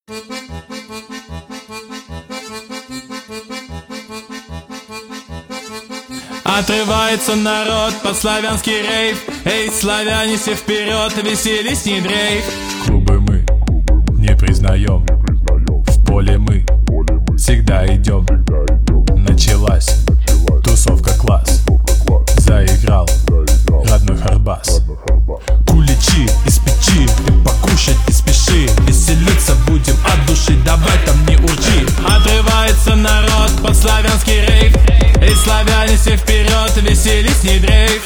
Отрывается народ под славянский рейв. Эй, славяне, все вперед, веселись, не дрейф. Клубы мы не признаем, в поле мы всегда идем. Началась тусовка, класс, заиграл родной хардбас. Куличи из печи, ты покушать не спеши. Веселиться будем от души, давай там не урчи. Отрывается народ под славянский рейв. Эй, славяне, все вперед, веселись, не дрейф.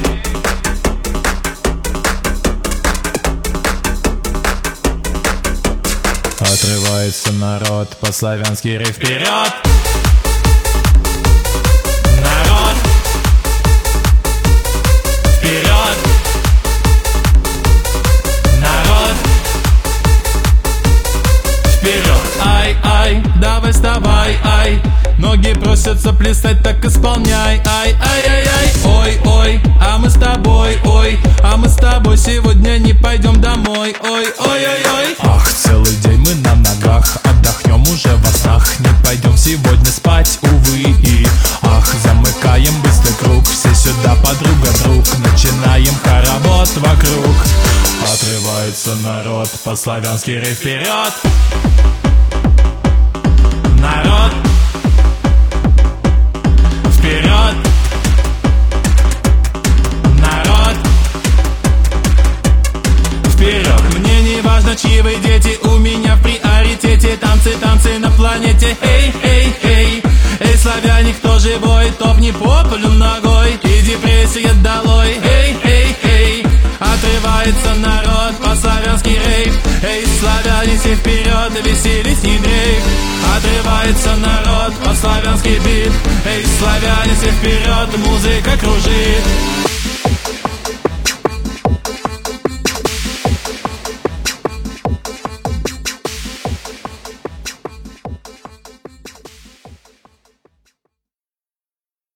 Отрывается народ под славянский рейв. Вперед! Народ! Вперед! Народ! Вперед! Ай, ай, давай вставай, ай. Ноги просятся плясать, так исполняй. Ай, ай, ай, ай. Ой, ой, а мы с тобой, ой. А мы с тобой сегодня не пойдем домой. Ой, ой, ой, ой. Ах, целый день мы на ногах, отдохнем уже во снах. Не пойдем сегодня спать, увы и ах. Замыкаем быстрый круг, все сюда, подруга, друг. Начинаем хоровод вокруг. Отрывается народ под славянский рейв. Вперед! Народ! Вперед! Народ! Вперед! Мне не важно, чьи вы дети, у меня в приоритете танцы, танцы на планете. Эй, эй, эй! Эй, славяне, кто живой, топни по полю ногой, и депрессия долой. Эй, эй, эй! Отрывается народ по-славянски рейв. Эй, славяне, все вперед, веселись, не дрейф. Отрывается народ по-славянски бит. Эй, славяне, все вперед, музыка кружит.